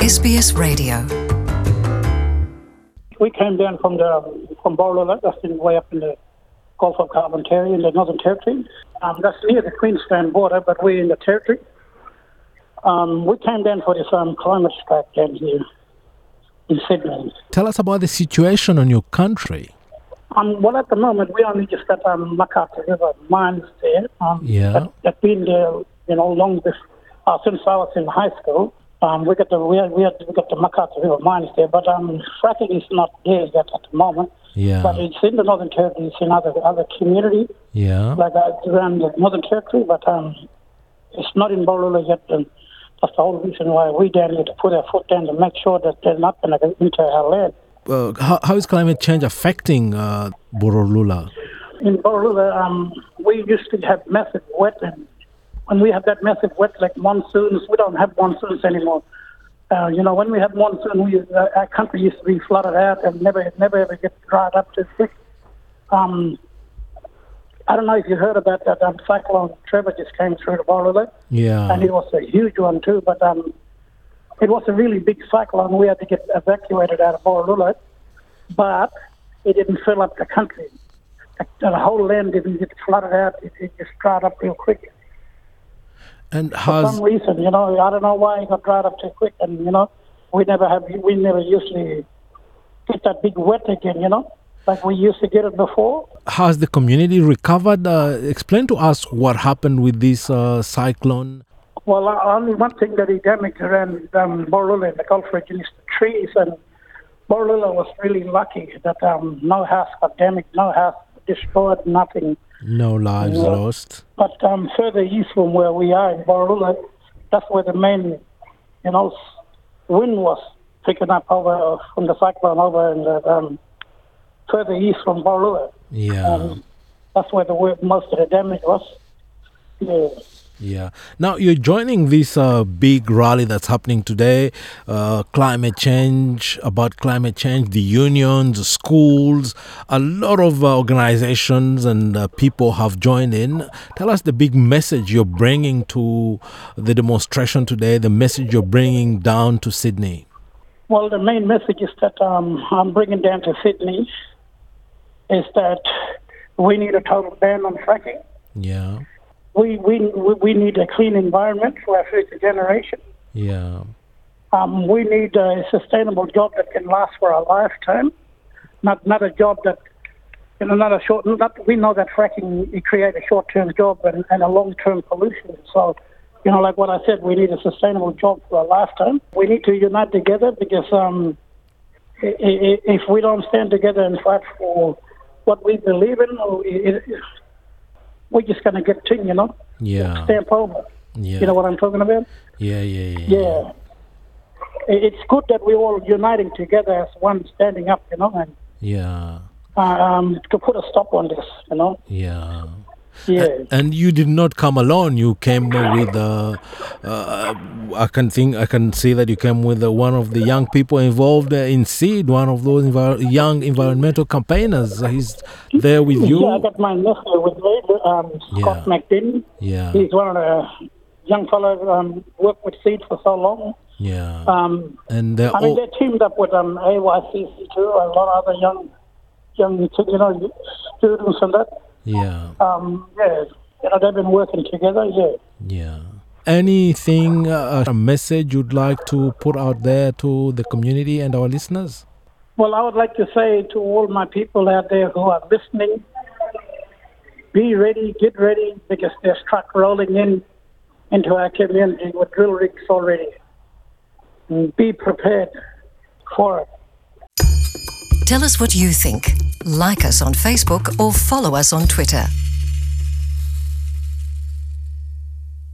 SBS Radio. We came down from Borroloola, that's way up in the Gulf of Carpentaria in the Northern Territory. That's near the Queensland border, but we're in the Territory. We came down for this climate strike down here in Sydney. Tell us about the situation on your country. Well, at the moment, we only just got Macarthur River mines there. That's been there, long before, since I was in high school. We got the Macarthur River mines there, but fracking is not there yet at the moment. Yeah. But it's in the Northern Territory, it's in other communities, like around the Northern Territory, but it's not in Borroloola yet. And that's the whole reason why we down here to put our foot down to make sure that they're not going to get into our land. How is climate change affecting Borroloola? In Borroloola, we used to have massive wetlands. When we have that massive wet, like monsoons, we don't have monsoons anymore. When we have monsoon, our country used to be flooded out and never ever get dried up too quick. I don't know if you heard about that cyclone Trevor just came through the Borroloola. Yeah. And it was a huge one too, but it was a really big cyclone. We had to get evacuated out of Borroloola, but it didn't fill up the country. The whole land didn't get flooded out. It just dried up real quick. And for some reason, I don't know why it got dried up too quick. And, we never usually get that big wet again, like we used to get it before. Has the community recovered? Explain to us what happened with this cyclone. Well, only one thing that it damaged around Borroloola in the Gulf region is the trees. And Borroloola was really lucky that no house got damaged, no house destroyed, nothing. No lives lost. But further east from where we are in Borroloola, that's where the main, wind was picking up over from the cyclone over in the further east from Borroloola. Yeah. That's where most of the damage was. Yeah. Yeah. Now you're joining this big rally that's happening today, about climate change, the unions, the schools, a lot of organizations and people have joined in. Tell us the big message you're bringing to the demonstration today, the message you're bringing down to Sydney. Well, the main message is that I'm bringing down to Sydney is that we need a total ban on fracking. Yeah. We need a clean environment for our future generation. Yeah. We need a sustainable job that can last for a lifetime, not a job that, not a short. We know that fracking it creates a short-term job and a long-term pollution. So, like what I said, we need a sustainable job for a lifetime. We need to unite together because if we don't stand together and fight for what we believe in, we're just going to get to, Yeah. stamp over. Yeah. You know what I'm talking about? Yeah. It's good that we're all uniting together as one, standing up, and to put a stop on this, Yeah. Yeah. And you did not come alone. You came with I can see that you came with one of the young people involved in SEED, one of those young environmental campaigners. He's there with you. Yeah, I got my nephew with me, Scott McDinn. Yeah. He's one of the young fellows worked with SEED for so long. Yeah. And they're teamed up with AYCC too, a lot of other young students and that. Yeah. They've been working together. Yeah. Anything, a message you'd like to put out there to the community and our listeners? Well, I would like to say to all my people out there who are listening, be ready, get ready, because there's truck rolling into our community with drill rigs already. And be prepared for it. Tell us what you think. Like us on Facebook or follow us on Twitter.